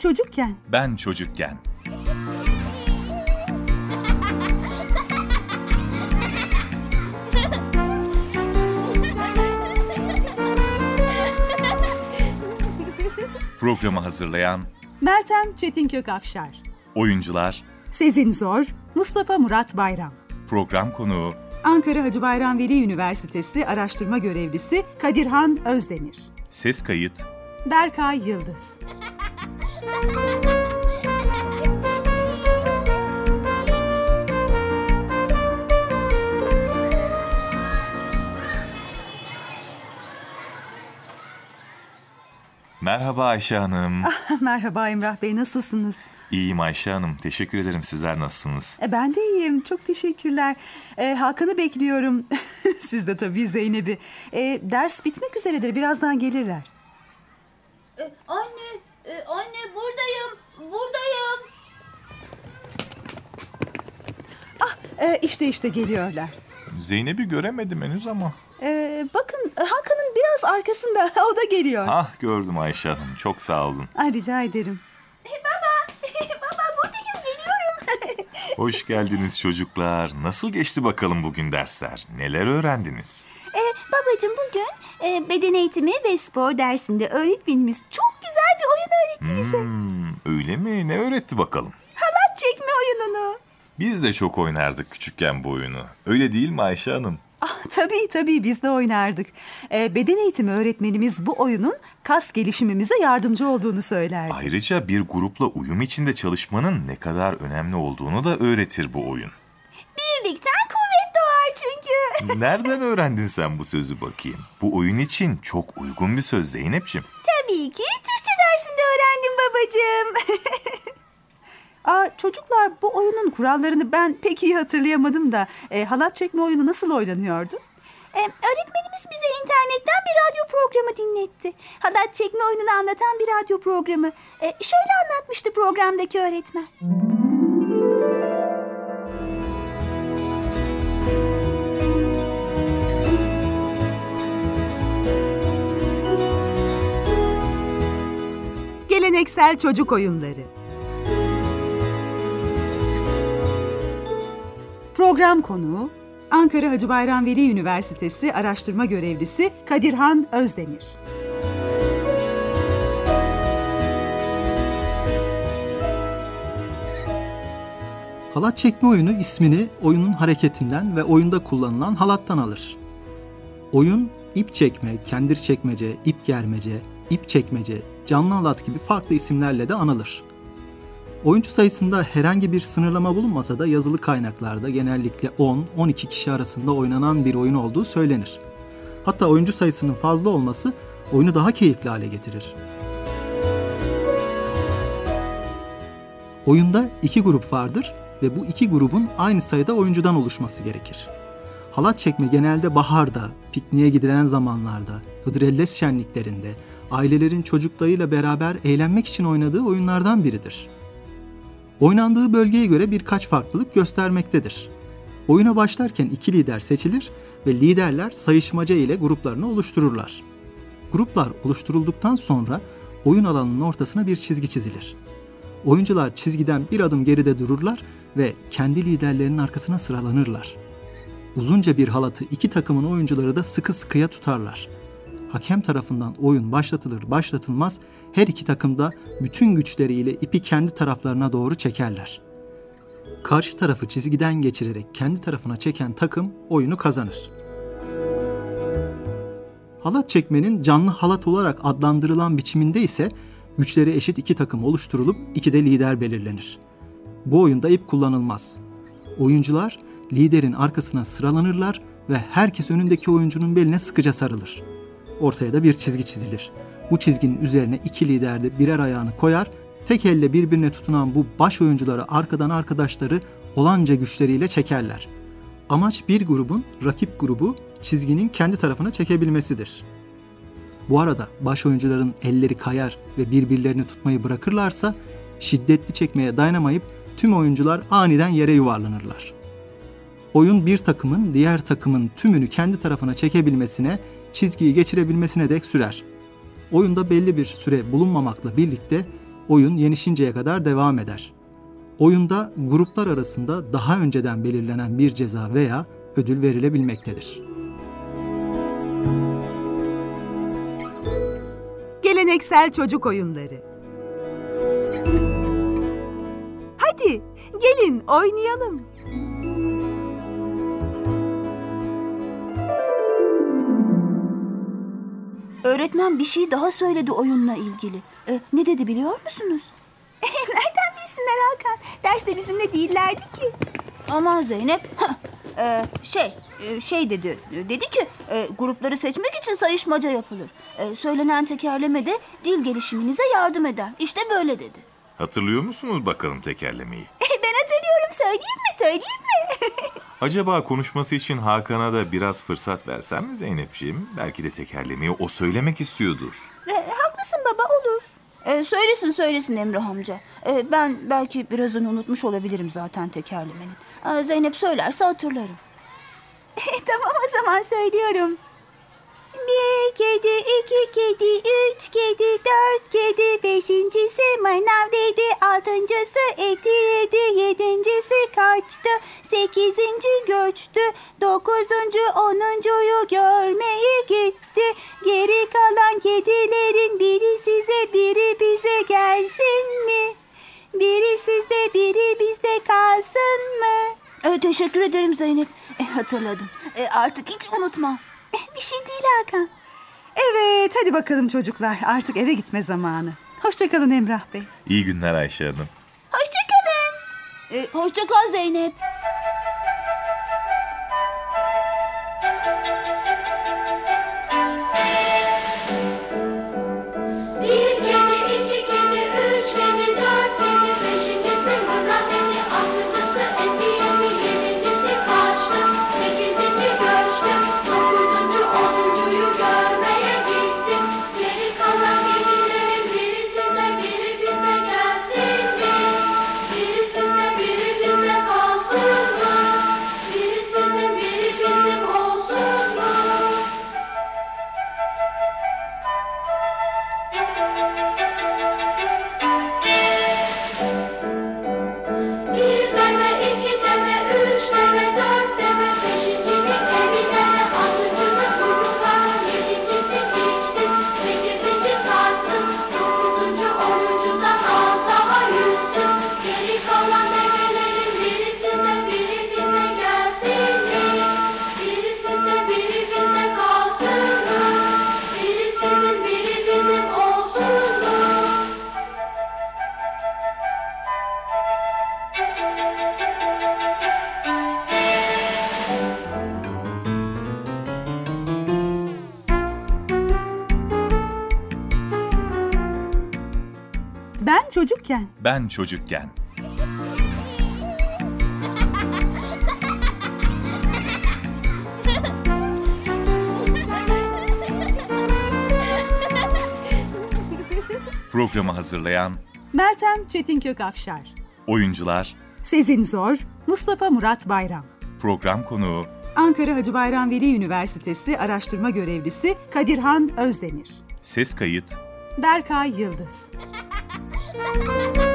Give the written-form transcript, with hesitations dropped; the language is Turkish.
çocukken. Ben çocukken. Programı hazırlayan Meltem Çetinkök-Afşar. oyuncular, Sezin Zor, Mustafa Murat Bayram. program konuğu, Ankara Hacı Bayram Veli Üniversitesi Araştırma Görevlisi Kadirhan Özdemir. ses kayıt, Berkay Yıldız. Merhaba Ayşe Hanım. Merhaba Emrah Bey, nasılsınız? İyiyim Ayşe Hanım. Teşekkür ederim. Sizler nasılsınız? Ben de iyiyim, çok teşekkürler. Hakan'ı bekliyorum. Siz de tabii Zeynep'i. Ders bitmek üzeredir, birazdan gelirler. Anne buradayım. İşte geliyorlar. Zeynep'i göremedim henüz ama. Bakın Hakan'ın biraz arkasında, o da geliyor. Gördüm Ayşe Hanım. Çok sağ olun. Rica ederim. Baba buradayım, geliyorum. Hoş geldiniz çocuklar. Nasıl geçti bakalım bugün dersler? Neler öğrendiniz? Babacığım bugün beden eğitimi ve spor dersinde öğretmenimiz çok güzel bir oyun öğretti bize. Öyle mi? Ne öğretti bakalım? Halat çekme oyununu. Biz de çok oynardık küçükken bu oyunu. Öyle değil mi Ayşe Hanım? Tabii biz de oynardık. Beden eğitimi öğretmenimiz bu oyunun kas gelişimimize yardımcı olduğunu söylerdi. Ayrıca bir grupla uyum içinde çalışmanın ne kadar önemli olduğunu da öğretir bu oyun. Birlikten kuvvet doğar çünkü. Nereden öğrendin sen bu sözü bakayım? Bu oyun için çok uygun bir söz Zeynep'ciğim. Tabii ki Türkçe dersinde öğrendim babacığım. Çocuklar, bu oyunun kurallarını ben pek iyi hatırlayamadım da halat çekme oyunu nasıl oynanıyordu? Öğretmenimiz bize internetten bir radyo programı dinletti. Halat çekme oyununu anlatan bir radyo programı. Şöyle anlatmıştı programdaki öğretmen. Geleneksel çocuk oyunları. Program konuğu Ankara Hacı Bayram Veli Üniversitesi Araştırma Görevlisi Kadirhan Özdemir. Halat çekme oyunu ismini oyunun hareketinden ve oyunda kullanılan halattan alır. Oyun, ip çekme, kendir çekmece, ip germece, ip çekmece, canlı halat gibi farklı isimlerle de anılır. Oyuncu sayısında herhangi bir sınırlama bulunmasa da yazılı kaynaklarda genellikle 10-12 kişi arasında oynanan bir oyun olduğu söylenir. Hatta oyuncu sayısının fazla olması oyunu daha keyifli hale getirir. Oyunda 2 grup vardır ve bu 2 grubun aynı sayıda oyuncudan oluşması gerekir. Halat çekme genelde baharda, pikniğe gidilen zamanlarda, Hıdrellez şenliklerinde, ailelerin çocuklarıyla beraber eğlenmek için oynadığı oyunlardan biridir. Oynandığı bölgeye göre birkaç farklılık göstermektedir. Oyuna başlarken 2 lider seçilir ve liderler sayışmaca ile gruplarını oluştururlar. Gruplar oluşturulduktan sonra oyun alanının ortasına bir çizgi çizilir. Oyuncular çizgiden bir adım geride dururlar ve kendi liderlerinin arkasına sıralanırlar. Uzunca bir halatı 2 takımın oyuncuları da sıkı sıkıya tutarlar. Hakem tarafından oyun başlatılır başlatılmaz her 2 takım da bütün güçleriyle ipi kendi taraflarına doğru çekerler. Karşı tarafı çizgiden geçirerek kendi tarafına çeken takım oyunu kazanır. Halat çekmenin canlı halat olarak adlandırılan biçiminde ise güçleri eşit 2 takım oluşturulup 2 de lider belirlenir. Bu oyunda ip kullanılmaz. Oyuncular liderin arkasına sıralanırlar ve herkes önündeki oyuncunun beline sıkıca sarılır. Ortaya da bir çizgi çizilir. Bu çizginin üzerine 2 lider de birer ayağını koyar, tek elle birbirine tutunan bu baş oyuncuları arkadan arkadaşları olanca güçleriyle çekerler. Amaç bir grubun rakip grubu çizginin kendi tarafına çekebilmesidir. Bu arada baş oyuncuların elleri kayar ve birbirlerini tutmayı bırakırlarsa şiddetli çekmeye dayanamayıp tüm oyuncular aniden yere yuvarlanırlar. Oyun bir takımın diğer takımın tümünü kendi tarafına çekebilmesine, çizgiyi geçirebilmesine dek sürer. Oyunda belli bir süre bulunmamakla birlikte oyun yenişinceye kadar devam eder. Oyunda gruplar arasında daha önceden belirlenen bir ceza veya ödül verilebilmektedir. Geleneksel çocuk oyunları. Hadi gelin oynayalım. Öğretmen bir şey daha söyledi oyunla ilgili. Ne dedi biliyor musunuz? Nereden bilsinler Hakan? Derste bizimle değillerdi ki. Aman Zeynep. Şey dedi. Dedi ki grupları seçmek için sayışmaca yapılır. Söylenen tekerleme de dil gelişiminize yardım eder. İşte böyle dedi. Hatırlıyor musunuz bakalım tekerlemeyi? Ben hatırlıyorum. Söyleyeyim mi? Acaba konuşması için Hakan'a da biraz fırsat versem mi Zeynepciğim? Belki de tekerlemeyi o söylemek istiyordur. Haklısın baba, olur. Söylesin Emrah amca. Ben belki birazını unutmuş olabilirim zaten tekerlemenin. Zeynep söylerse hatırlarım. Tamam, o zaman söylüyorum. 1 kedi, 2 kedi, 3 kedi, 4 kedi, 5.'si manav dedi, 6.'sı eti yedi, 7.'si kaçtı, 8. göçtü, 9. 10.'yu görmeye gitti. Geri kalan kedilerin biri size, biri bize gelsin mi? Biri sizde, biri bizde kalsın mı? Teşekkür ederim Zeynep. Hatırladım. Artık hiç unutmam. Bir şey değil Hakan. Evet, hadi bakalım çocuklar. Artık eve gitme zamanı. Hoşça kalın Emrah Bey. İyi günler Ayşe Hanım. Hoşça kalın. Hoşça kal Zeynep. Bir kedi, 2 kedi, 3 kedi, 4 kedi, 5.'si mırnak dedi, 6.'sı eti yedi, 7.'si kaçtı, 8. göçtü, 9. 10.'yu görmeye gitti. Geri kalan kedilerin biri size, biri bize gelsin mi? Biri size, biri bizde kalsın mı? Biri sizin, biri bizim olsun mu? Bir deme, 2 deme, 3 deme, 4 deme, 5.'lik evilere, 6.'lık kuyruklara, 7.'si dişsiz, 8. saçsız, 9. 10.'dan az daha yüzsüz. Geri kalan develerin biri size, biri bize gelsin mi? Biri sizde, biri bizde kalsın mı? Biri sizin, biri bizim olsun mu? Ben çocukken. Ben çocukken. Programı hazırlayan Meltem Çetinkök Afşar. oyuncular, Sezin Zor, Mustafa Murat Bayram. program konuğu Ankara Hacı Bayram Veli Üniversitesi Araştırma Görevlisi Kadirhan Özdemir. ses kayıt Berkay Yıldız.